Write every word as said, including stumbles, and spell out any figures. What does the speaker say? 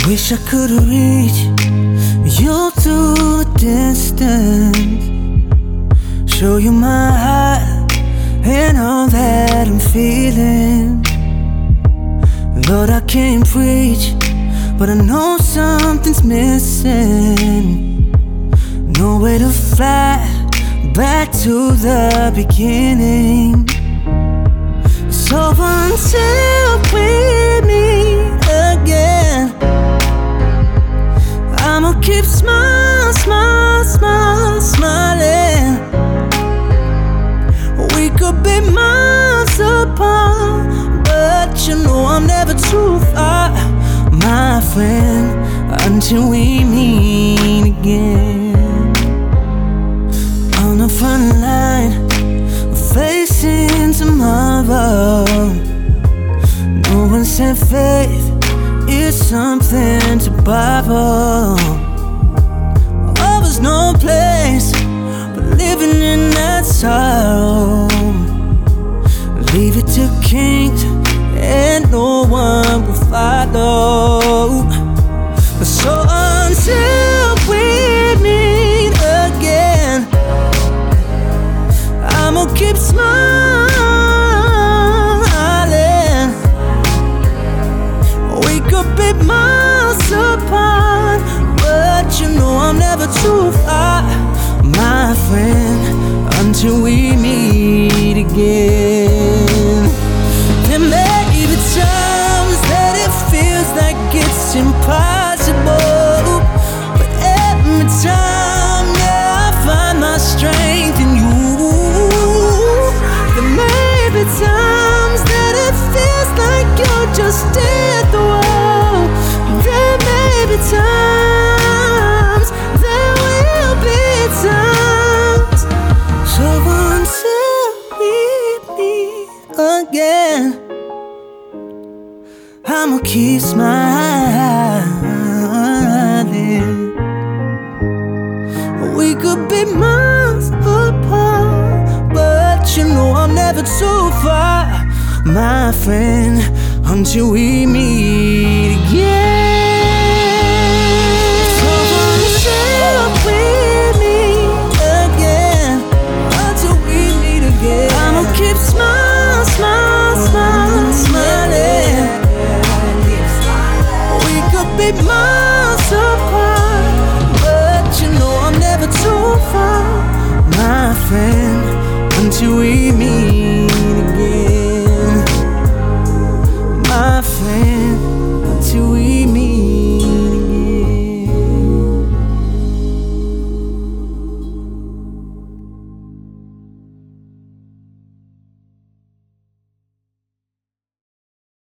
Wish I could've reached you through the distance, show you my heart and all that I'm feeling. Lord, I can't preach, but I know something's missing. No way to fly back to the beginning. So until we meet again, I'ma keep smiling, smiling, smiling, smiling. We could be miles apart, but you know I'm never too far, my friend, until we meet again. On the front line, facing tomorrow. No one said faith is something to borrow. Oh, there's no place but living in that sorrow. Leave it to kings and no one will follow. So until we meet again, I'ma keep smiling. We could be miles apart, but you know I'm never too far, my friend, until we meet again. There may be times that it feels like it's impossible, but every time, yeah, I find my strength in you. There may be times that it feels like you're just in the world. There may be times, there will be times. So until we meet again, I'ma keep smiling. We could be miles apart, but you know I'm never too far, my friend, until we meet again. So until we meet again, until we meet again, I'ma keep smiling, smiling, smiling, smiling. We could be miles apart, but you know I'm never too far, my friend, until we meet again, my friend, until we